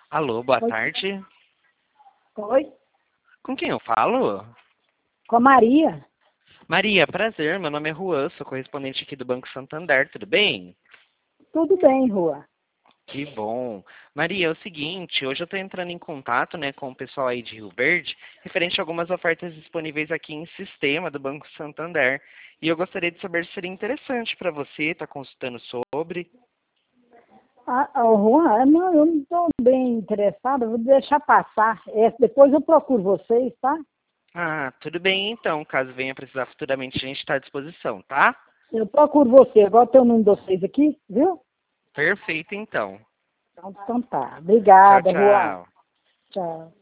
Alô, boa Oi? tarde. Oi? Com quem eu falo? Com a Maria? Maria, prazer. Meu nome é Juan, sou correspondente aqui do Banco Santander, tudo bem? Tudo bem, Rua. Que bom. Maria, é o seguinte, hoje eu estou entrando em contato, com o pessoal aí de Rio Verde, referente a algumas ofertas disponíveis aqui em sistema do Banco Santander. E eu gostaria de saber se seria interessante para você estar consultando sobre. Juan, não, eu não estou bem interessada, vou deixar passar. Depois eu procuro vocês, tá? Ah, tudo bem então. Caso venha precisar futuramente, a gente está à disposição, tá? Eu procuro você. Agora tem o número de vocês aqui, viu? Perfeito então. Então tá. Tchau, Obrigada, Juan. tchau. Tchau.